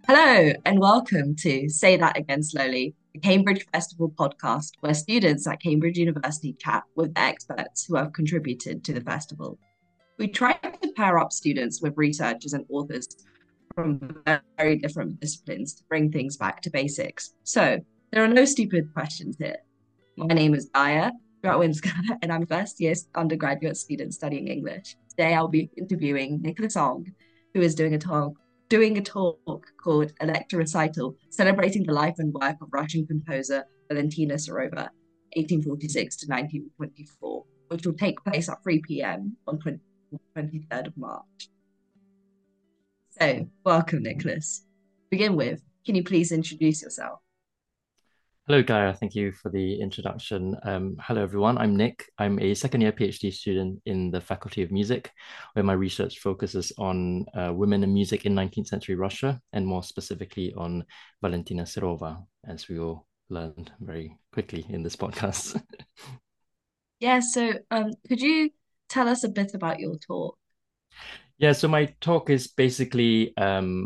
Hello, and welcome to Say That Again Slowly, the Cambridge Festival podcast, where students at Cambridge University chat with experts who have contributed to the festival. We try to pair up students with researchers and authors from very different disciplines to bring things back to basics. So, there are no stupid questions here. My name is Aya Gratwinska, and I'm a first year undergraduate student studying English. Today, I'll be interviewing Nicholas Ong, who is doing a talk called Electra Recital, celebrating the life and work of Russian composer Valentina Serova, 1846 to 1924, which will take place at 3 p.m. on 23rd of March. So, welcome, Nicholas. To begin with, can you please introduce yourself? Hello, Gaia. Thank you for the introduction. Hello, everyone. I'm Nick. I'm a second year PhD student in the Faculty of Music, where my research focuses on women in music in 19th century Russia, and more specifically on Valentina Serova, as we all learned very quickly in this podcast. Yeah, so could you tell us a bit about your talk? Yeah, so my talk is basically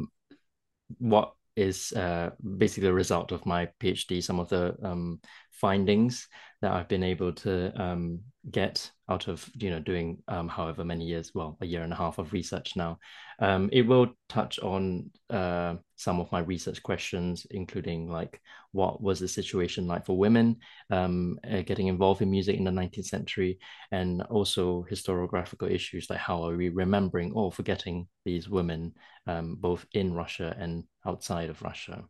what is basically the result of my PhD, some of the findings that I've been able to get out of doing however many years, well, a year and a half of research now. It will touch on some of my research questions, including like what was the situation like for women getting involved in music in the 19th century, and also historiographical issues like how are we remembering or forgetting these women both in Russia and outside of Russia.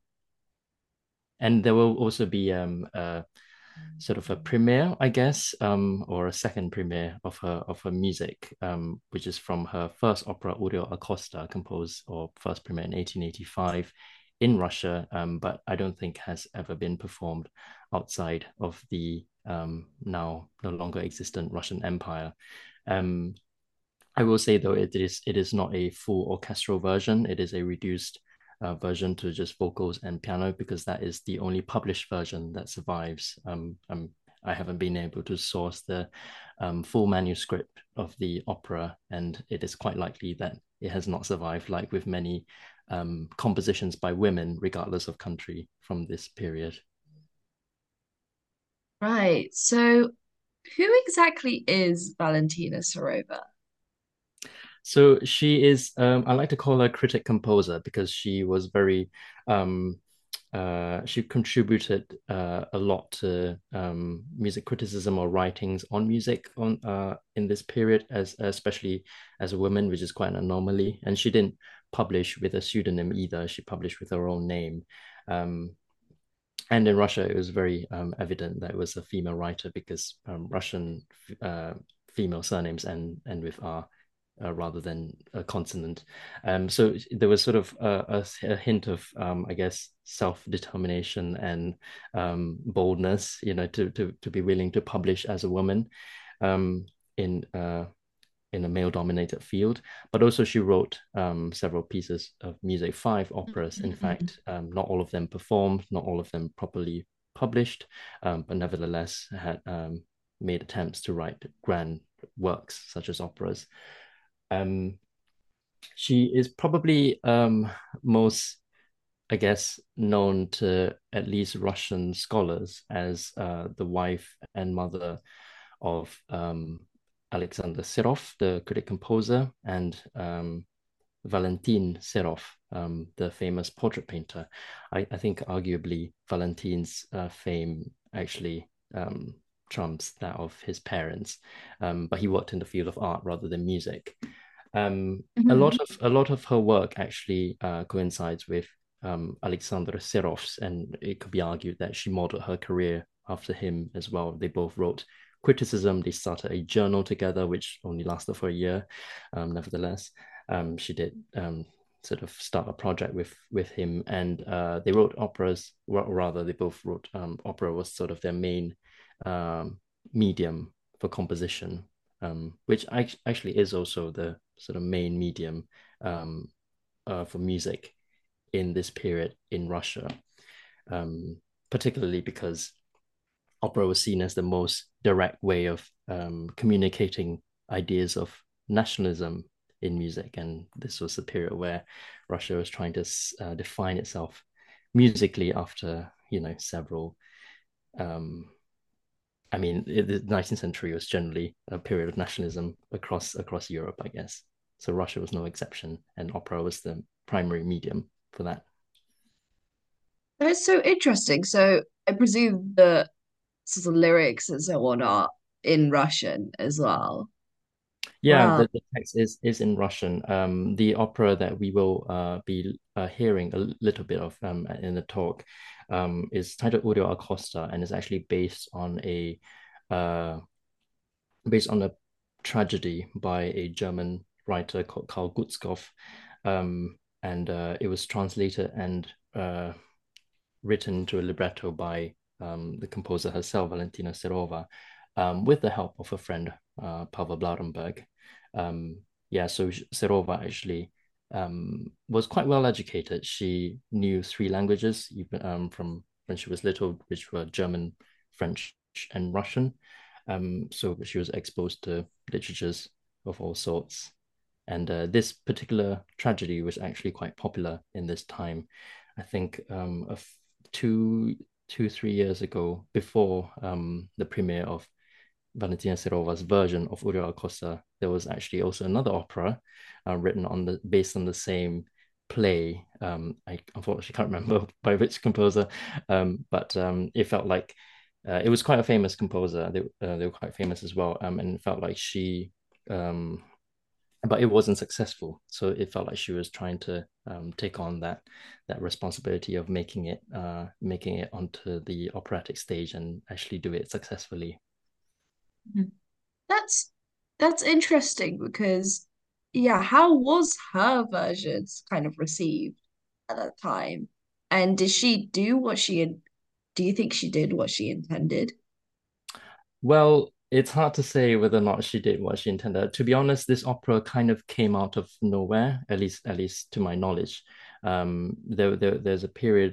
And there will also be a sort of a premiere, I guess, or a second premiere of her music, which is from her first opera, Audio Acosta, composed or first premiere in 1885 in Russia, but I don't think has ever been performed outside of the now no longer existent Russian Empire. Um, I will say though it is not a full orchestral version. It is a reduced version to just vocals and piano because that is the only published version that survives. I haven't been able to source the full manuscript of the opera, and it is quite likely that it has not survived, like with many compositions by women, regardless of country, from this period. Right. So, who exactly is Valentina Serova? So she is, I like to call her critic composer because she was very, she contributed a lot to music criticism or writings on music on in this period, as especially as a woman, which is quite an anomaly. And she didn't publish with a pseudonym either. She published with her own name. Um, and in Russia, it was very evident that it was a female writer because Russian female surnames end with R rather than a consonant. So there was sort of a hint of, I guess, self-determination and boldness, to be willing to publish as a woman um, in in a male-dominated field. But also she wrote several pieces of music, five operas, in Mhm. fact. Not all of them performed, not all of them properly published, but nevertheless had made attempts to write grand works such as operas. Um, she is probably most, I guess, known to at least Russian scholars as the wife and mother of Alexander Serov, the critic composer, and Valentin Serov, the famous portrait painter. I think arguably Valentin's fame actually trumps that of his parents, but he worked in the field of art rather than music. Mhm. A lot of her work actually coincides with Alexander Serov's, and it could be argued that she modeled her career after him as well. They both wrote criticism. They started a journal together, which only lasted for a year. Nevertheless, she did sort of start a project with him, and they wrote operas. Well, rather, they both wrote opera was sort of their main um, medium for composition, which actually is also the sort of main medium for music in this period in Russia, um, particularly because opera was seen as the most direct way of communicating ideas of nationalism in music, and this was the period where Russia was trying to define itself musically after several. I mean, the 19th century was generally a period of nationalism across Europe, I guess. So Russia was no exception, and opera was the primary medium for that. That's so interesting. So I presume the sort of lyrics and so on are in Russian as well. Yeah, Wow. the text is in Russian. The opera that we will be hearing a little bit of in the talk is titled Udo Acosta, and is actually uh, based on a tragedy by a German writer called Karl Gutzkow, and it was translated and written to a libretto by the composer herself, Valentina Serova, with the help of a friend, Pavel Blaudenberg. Yeah, so Serova actually was quite well educated. She knew three languages, even from when she was little, which were German, French, and Russian. So she was exposed to literatures of all sorts. And this particular tragedy was actually quite popular in this time. I think two, 3 years ago, before the premiere of Valentina Serova's version of Uriel Acosta, there was actually also another opera written based on the same play. I unfortunately can't remember by which composer, but it felt like it was quite a famous composer. They were quite famous as well, and it felt like she but it wasn't successful. So it felt like she was trying to take on that responsibility of making it onto the operatic stage and actually do it successfully. That's that's interesting because yeah, how was her versions kind of received at that time? And did she do what she had, do you think she did what she intended? Well, it's hard to say whether or not she did what she intended. To be honest, this opera kind of came out of nowhere, at least to my knowledge. There's a period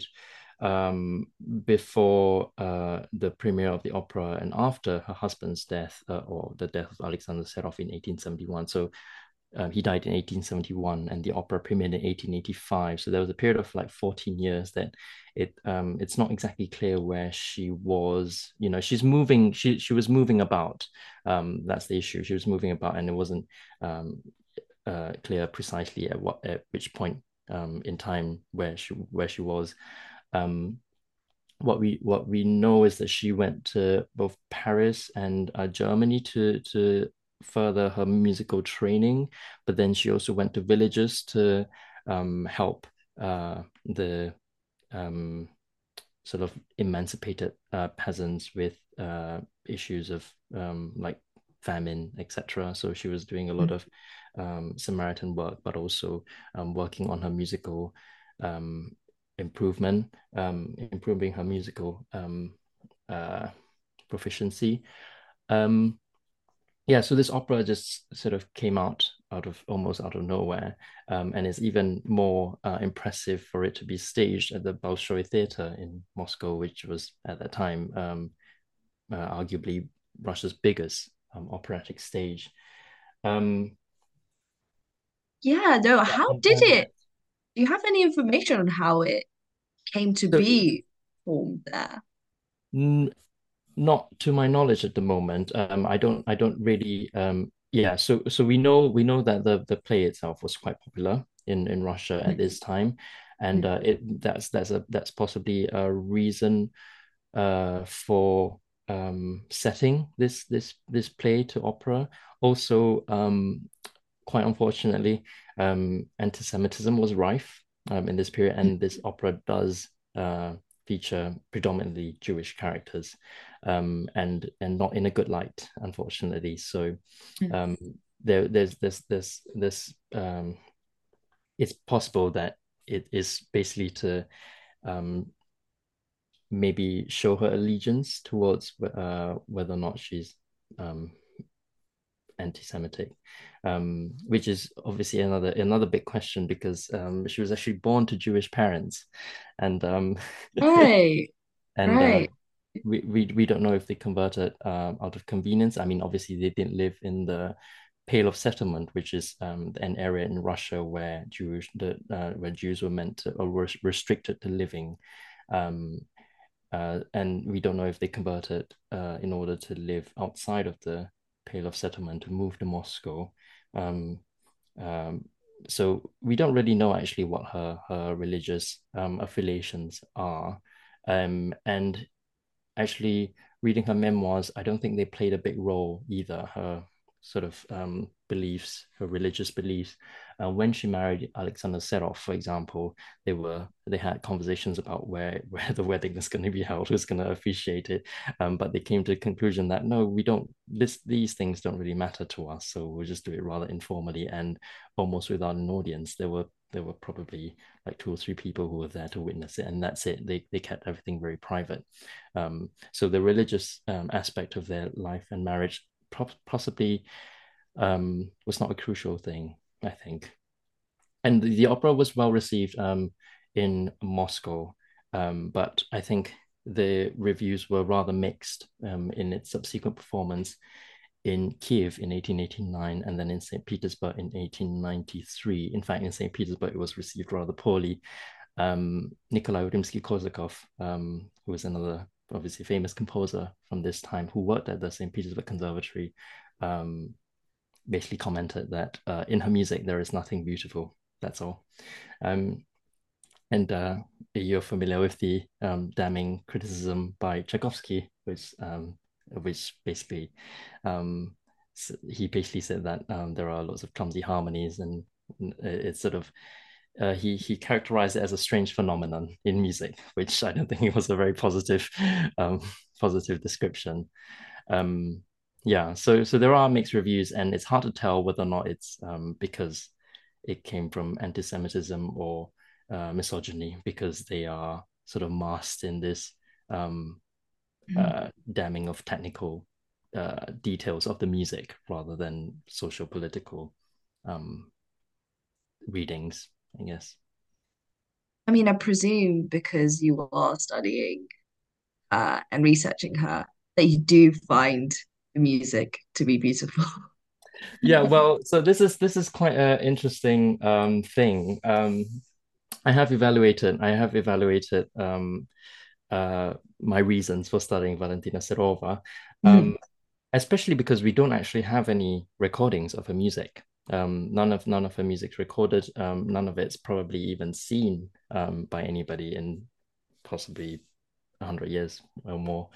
before the premiere of the opera and after her husband's death, or the death of Alexander Serov in 1871. So he died in 1871, and the opera premiered in 1885. So there was a period of like 14 years that it's not exactly clear where she was. She's moving. She was moving about. That's the issue. She was moving about, and it wasn't clear precisely at which point in time where she was. Um, what we know is that she went to both Paris and Germany to further her musical training, but then she also went to villages to help the um, sort of emancipated peasants with issues of like famine, etc. So she was doing a lot of Samaritan work, but also working on her musical um, improving her musical uh, proficiency. Um, yeah, so this opera just sort of came almost out of nowhere, and it's even more impressive for it to be staged at the Bolshoi Theater in Moscow, which was at that time arguably Russia's biggest operatic stage. Um, Yeah, no, yeah, how did it? Do you have any information on how it came to so be formed there? not to my knowledge at the moment. I don't really yeah, so we know that the play itself was quite popular in Russia at this time. And that's possibly a reason for setting this play to opera. Also, quite unfortunately, anti-Semitism was rife in this period, and this opera does feature predominantly Jewish characters, and not in a good light, unfortunately. So um, there's it's possible that it is basically to um, maybe show her allegiance towards whether or not she's um, anti-Semitic, which is obviously another big question, because she was actually born to Jewish parents, and Right, and right. we don't know if they converted out of convenience. I mean, obviously they didn't live in the Pale of Settlement, which is an area in Russia where where Jews were meant to, or were restricted to living. Um, and we don't know if they converted in order to live outside of the Pale of Settlement to move to Moscow. Um, um, so we don't really know actually what her religious affiliations are. And actually, reading her memoirs, I don't think they played a big role either. Her sort of beliefs, her religious beliefs. When she married Alexander Serov, for example, they had conversations about where the wedding is going to be held, who's going to officiate it. But they came to the conclusion that no, we don't. These things don't really matter to us, so we'll just do it rather informally and almost without an audience. There were probably like two or three people who were there to witness it, and that's it. They kept everything very private. So the religious aspect of their life and marriage possibly was not a crucial thing, I think. And the opera was well received in Moscow, but I think the reviews were rather mixed in its subsequent performance in Kiev in 1889 and then in St. Petersburg in 1893. In fact, in St. Petersburg, it was received rather poorly. Nikolai Rimsky-Korsakov, who was another obviously famous composer from this time who worked at the St. Petersburg Conservatory, basically commented that in her music there is nothing beautiful. That's all. And you're familiar with the damning criticism by Tchaikovsky, which basically he basically said that there are lots of clumsy harmonies, and it's sort of he characterized it as a strange phenomenon in music, which I don't think it was a very positive description. Yeah, so there are mixed reviews, and it's hard to tell whether or not it's because it came from anti-Semitism or misogyny, because they are sort of masked in this damning of technical details of the music rather than social political readings, I guess. I mean, I presume because you are studying and researching her, that you do find the music to be beautiful. Yeah, well, so this is quite an interesting thing. I have evaluated my reasons for studying Valentina Serova, Mm. especially because we don't actually have any recordings of her music. None of her music's recorded. None of it's probably even seen by anybody in possibly 100 years or more.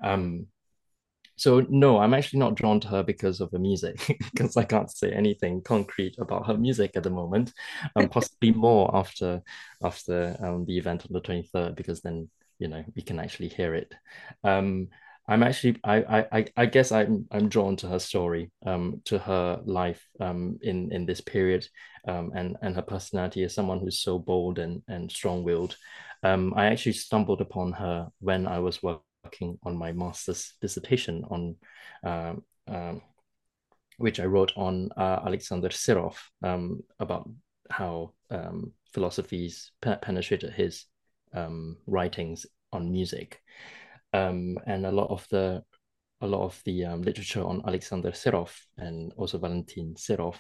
So no, I'm actually not drawn to her because of her music, because I can't say anything concrete about her music at the moment. Possibly more after the event on the 23rd, because then we can actually hear it. Um, I'm actually I guess I'm drawn to her story, to her life in this period, and her personality as someone who's so bold and strong-willed. I actually stumbled upon her when I was working on my master's dissertation on which I wrote on Alexander Serov, about how philosophies penetrated his writings on music, and a lot of the literature on Alexander Serov and also Valentin Serov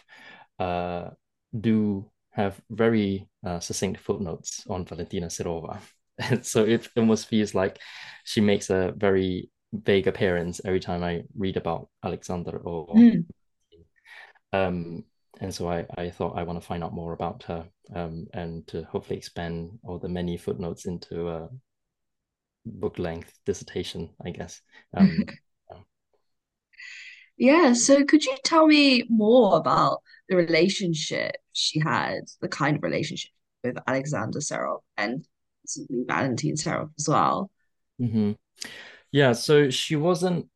do have very succinct footnotes on Valentina Serova. And so it almost feels like she makes a very vague appearance every time I read about Alexander or Mm. um, and so I thought I want to find out more about her, and to hopefully expand all the many footnotes into a book length dissertation, I guess. Yeah, so could you tell me more about the relationship she had, the kind of relationship with Alexander Serov and possibly Valentin Serov as well? Mhm. Yeah, so she wasn't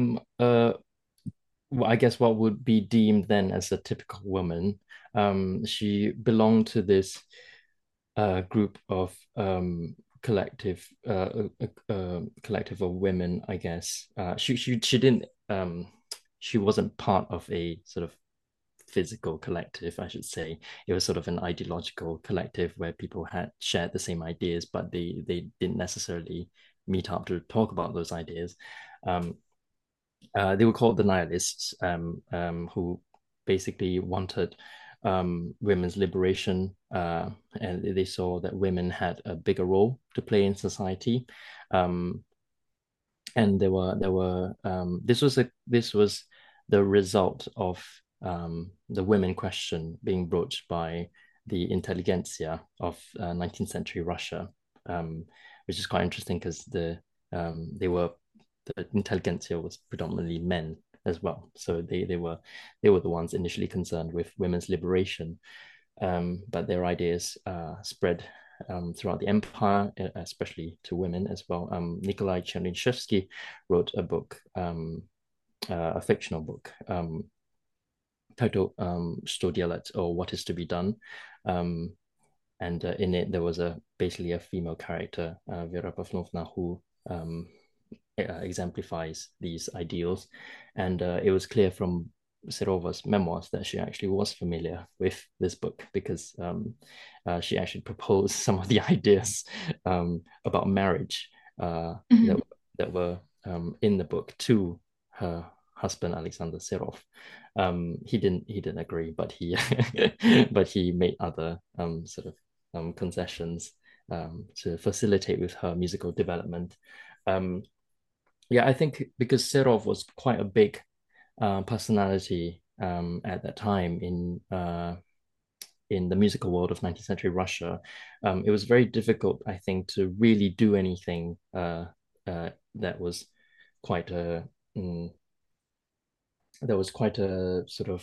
I guess what would be deemed then as a typical woman. She belonged to this group of collective of women, I guess. She didn't she wasn't part of a sort of physical collective, I should say. It was sort of an ideological collective where people had shared the same ideas, but they didn't necessarily meet up to talk about those ideas. They were called the nihilists, who basically wanted women's liberation, and they saw that women had a bigger role to play in society. Um, and this was the result of the women question being broached by the intelligentsia of 19th century Russia, which is quite interesting because the intelligentsia was predominantly men as well, so they were the ones initially concerned with women's liberation, but their ideas spread throughout the empire, especially to women as well. Nikolai Chernyshevsky wrote a book, a fictional book titled "Что делать?" or "What is to be done," and in it there was basically a female character, Vera Pavlovna, who exemplifies these ideals, and it was clear from Serova's memoirs that she actually was familiar with this book because she actually proposed some of the ideas about marriage Mhm. that were in the book to her husband Alexander Serov. He didn't agree, but he but he made other sort of concessions to facilitate with her musical development. Um, yeah, I think because Serov was quite a big personality at that time in the musical world of 19th century Russia, it was very difficult, I think, to really do anything that was quite a mm, that was quite a sort of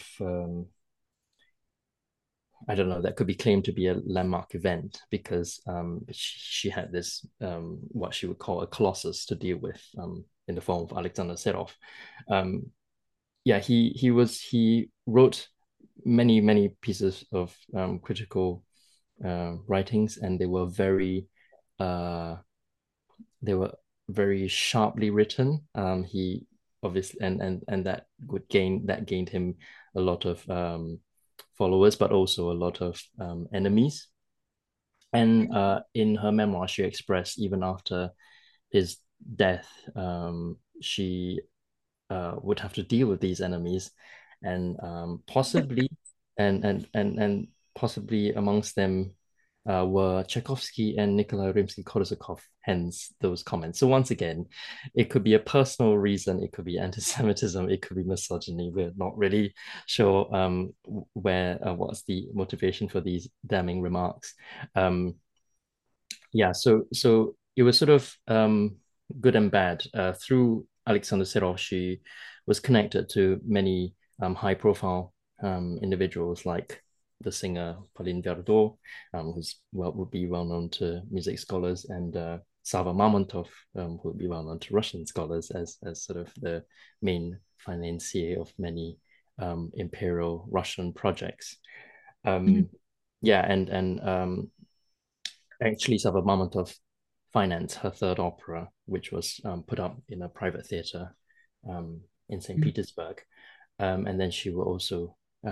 I don't know, that could be claimed to be a landmark event because she had this what she would call a colossus to deal with in the form of Alexander Serov. Um, yeah, he wrote many pieces of critical writings, and uh, they were very sharply written. He obviously and that gained him a lot of followers, but also a lot of enemies. And in her memoir, she expressed even after his death, she would have to deal with these enemies, and possibly and possibly amongst them were Tchaikovsky and Nikolai Rimsky-Korsakov. Hence those comments. So once again, it could be a personal reason, it could be anti-Semitism, it could be misogyny. We're not really sure where what's the motivation for these damning remarks. Um, yeah, so it was sort of good and bad. Through Alexander Serov, she was connected to many high-profile individuals like the singer Pauline Viardot, who's would be well known to music scholars, and Sava Mamontov, who would be well known to Russian scholars as sort of the main financier of many imperial Russian projects. Mhm. Um, yeah, and actually Sava Mamontov financed her third opera, which was put up in a private theater in St. Petersburg. And then she will also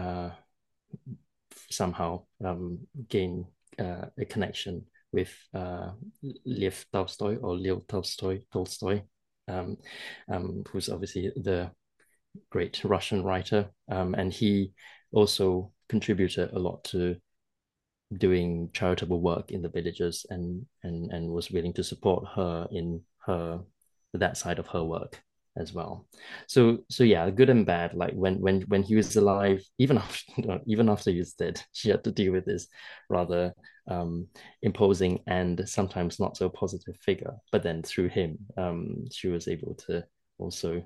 somehow gain a connection with Lev Tolstoy or Leo Tolstoy, um, who's obviously the great Russian writer. And he also contributed a lot to doing charitable work in the villages, and was willing to support her in her that side of her work as well. So yeah, good and bad. Like when he was alive, even after even after he was dead, she had to deal with this rather imposing and sometimes not so positive figure. But then through him, she was able to also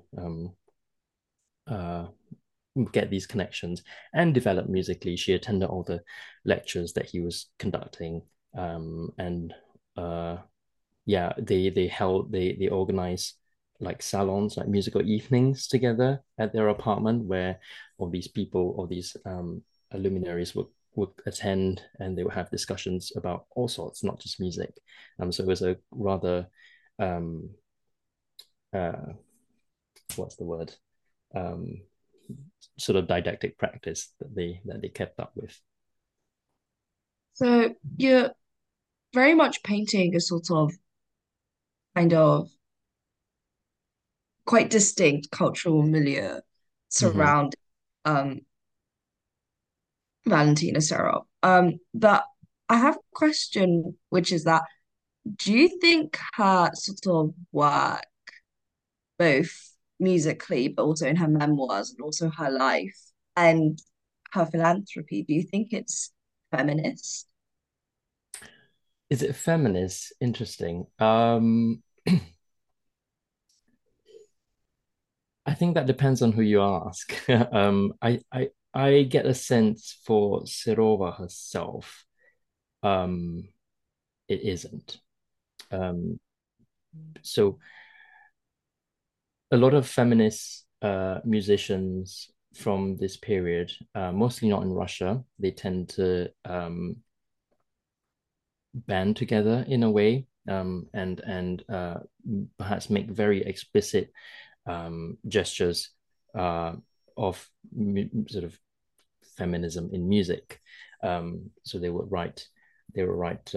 uh, get these connections and develop musically. She attended all the lectures that he was conducting, and yeah, they organize like salons, like musical evenings together at their apartment, where all these people, all these luminaries would attend, and they would have discussions about all sorts, not just music. So it was a rather um, uh, what's the word? Um, Sort of didactic practice that they kept up with. So you're very much painting a sort of kind of quite distinct cultural milieu Mm-hmm. surrounding um Valentina Serov. But I have a question, which is that do you think her sort of work, both musically, but also in her memoirs and also her life and her philanthropy, do you think it's feminist? Is it feminist? Interesting. I think that depends on who you ask. I get a sense for Serova herself. Um, it isn't. Um, so a lot of feminist musicians from this period, mostly not in Russia, they tend to band together in a way, and perhaps make very explicit gestures of sort of feminism in music. So they would write,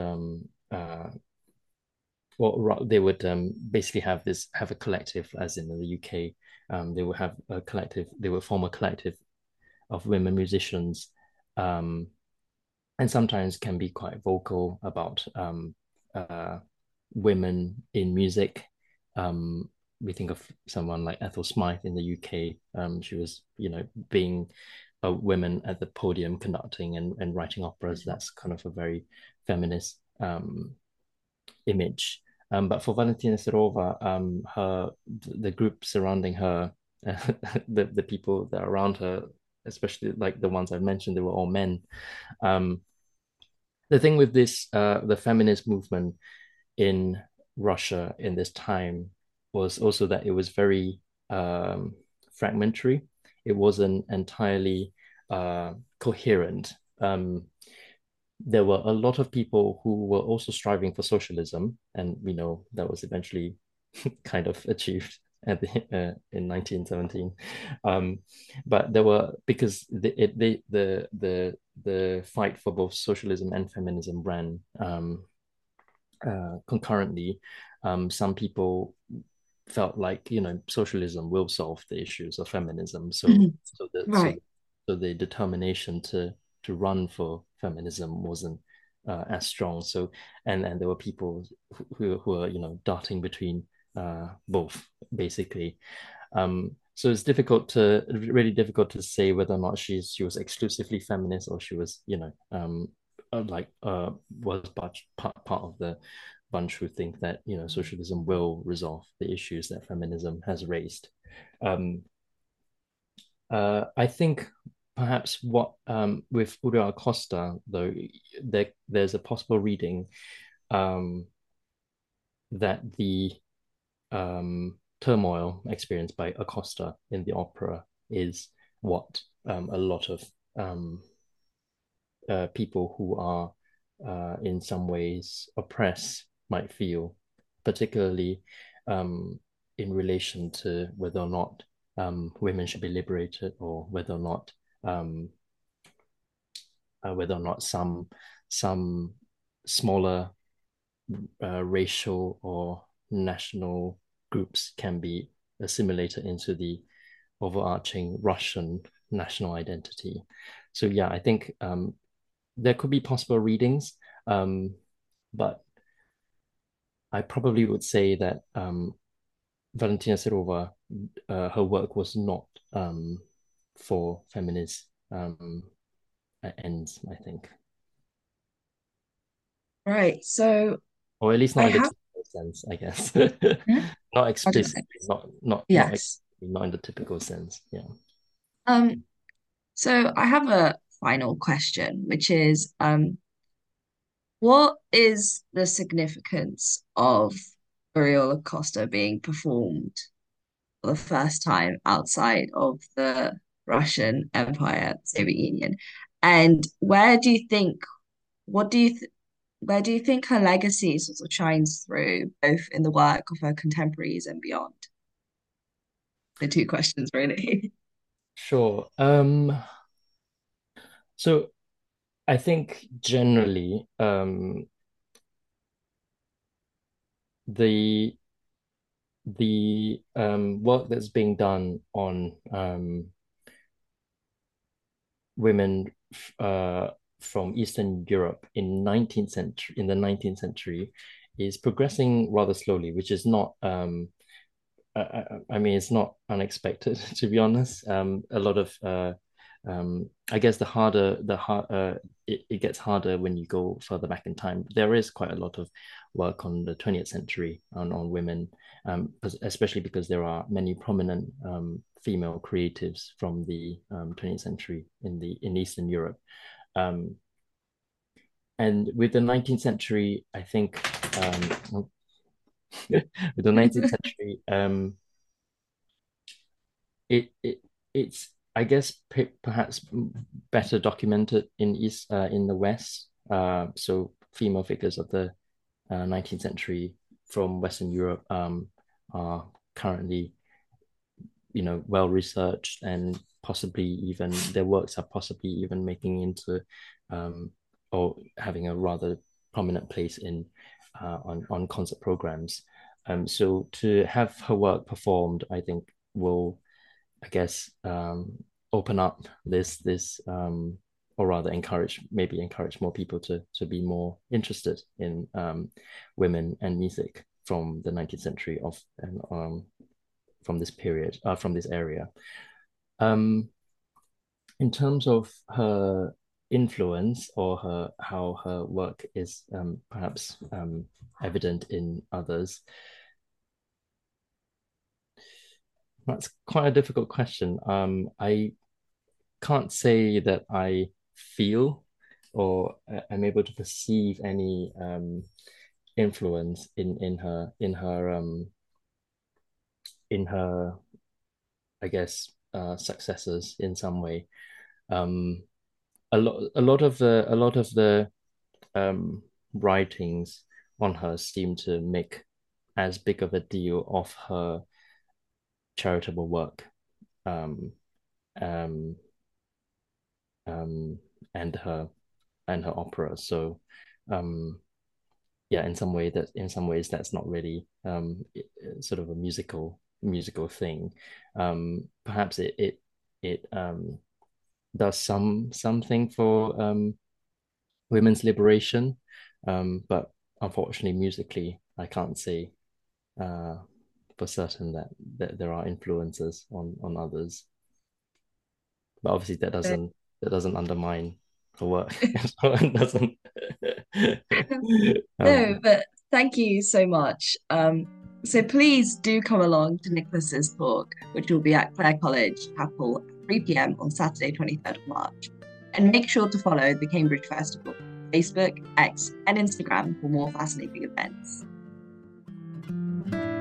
well, they would basically have a collective, as in the UK. They would have a collective. They would form a collective of women musicians, um, and sometimes can be quite vocal about uh, women in music. We think of someone like Ethel Smythe in the UK. She was, being a woman at the podium conducting and writing operas. That's kind of a very feminist image. But for Valentina Serova, the group surrounding her, the people that are around her, especially like the ones I've mentioned, they were all men. Um, the thing with the feminist movement in Russia in this time was also that it was very fragmentary. It wasn't entirely coherent. There were a lot of people who were also striving for socialism, and we know that was eventually kind of achieved in 1917. Um, but there were, because the fight for both socialism and feminism ran concurrently. Some people felt like, socialism will solve the issues of feminism. So Mhm. so the so Right. so the determination to run for feminism wasn't as strong. So and there were people who are, darting between both basically. So it's really difficult to say whether or not she was exclusively feminist, or she was, like was part of the bunch who think that, socialism will resolve the issues that feminism has raised. Um, I think perhaps what with Uriel Acosta, though, there's a possible reading um, that the turmoil experienced by Acosta in the opera is what a lot of um, people who are in some ways oppressed might feel, particularly in relation to whether or not women should be liberated, or um, whether or not some smaller racial or national groups can be assimilated into the overarching Russian national identity. So yeah, I think there could be possible readings, but I probably would say that Valentina Serova, her work was not for feminist ends, I think, Right. So or at least I not in the have, typical sense, I guess. hmm? Not What did I say? explicitly, not Yes. explicitly, not in the typical sense. Yeah. Um, so I have a final question, which is, what is the significance of Uriel Costa being performed for the first time outside of the Russian Empire, Soviet Union? And what do you th where do you think her legacy sort of shines through, both in the work of her contemporaries and beyond? The two questions, really. Sure. So I think generally, the work that's being done on women from Eastern Europe in the 19th century is progressing rather slowly, which is not I mean, it's not unexpected, to be honest. A lot of I guess it gets harder when you go further back in time. There is quite a lot of work on the 20th century on women, especially because there are many prominent female creatives from the 20th century in Eastern Europe. And with the 19th century, I think with the 19th century, it's I guess perhaps better documented in the West. So female figures of the 19th century from Western Europe are currently, well researched, and possibly even their works are possibly even making into or having a rather prominent place in on concert programs. So to have her work performed, I think will, I guess, open up this or rather encourage more people to be more interested in women and music from the 19th century and from this period, from this area. In terms of her influence or how her work is perhaps evident in others, that's quite a difficult question. I can't say that I feel or I'm able to perceive any influence in her, I guess, successors in some way. Um, a lot of the writings on her seem to make as big of a deal of her charitable work, um, um, um, and her opera. So, yeah, in some ways that's not really sort of a musical thing. Perhaps it does something for women's liberation, but unfortunately, musically, I can't say for certain that there are influences on others. But obviously, that doesn't undermine her work. It doesn't. No, but thank you so much. So please do come along to Nicholas's talk, which will be at Clare College Chapel at 3 p.m. on Saturday, 23rd of March. And make sure to follow the Cambridge Festival, Facebook, X, and Instagram for more fascinating events.